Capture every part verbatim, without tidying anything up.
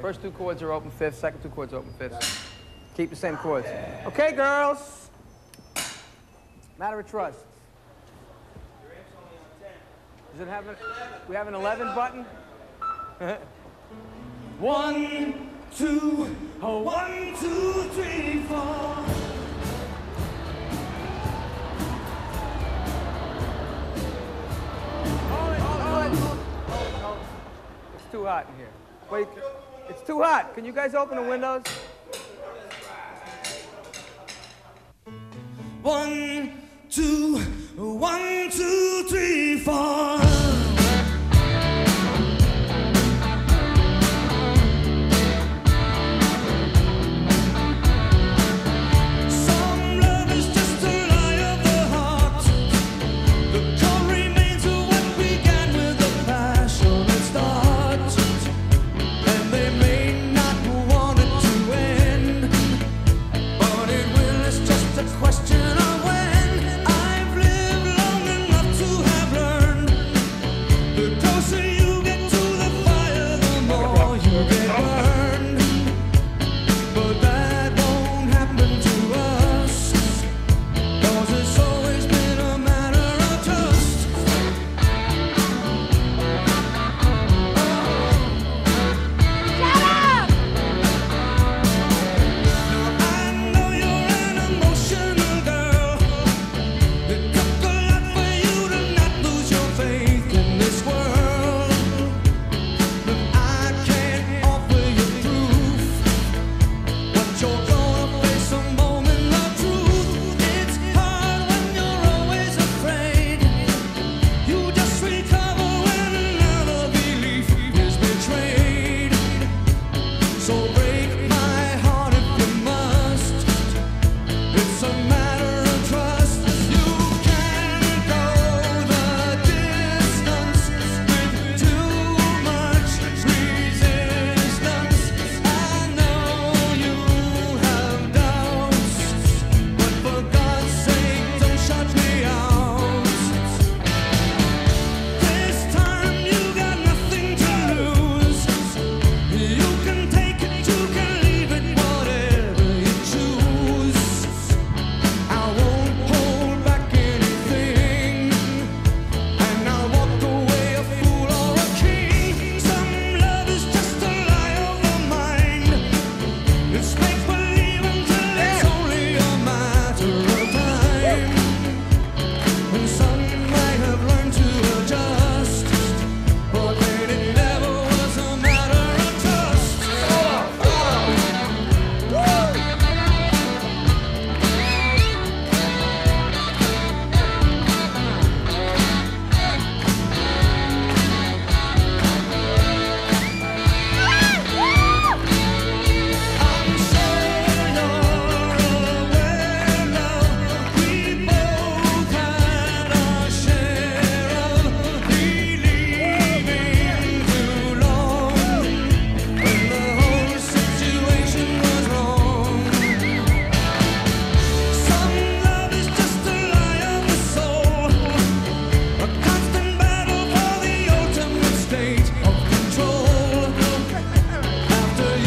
First two chords are open fifths, second two chords are open fifths. Keep the same chords. Okay, girls. Matter of trust. Does it have a, we have an eleven button? One, two, oh, one, two, three, four. It's too hot in here. Wait, it's too hot. Can you guys open the windows? One, two, one, two, three, four.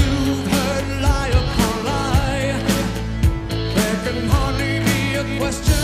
Question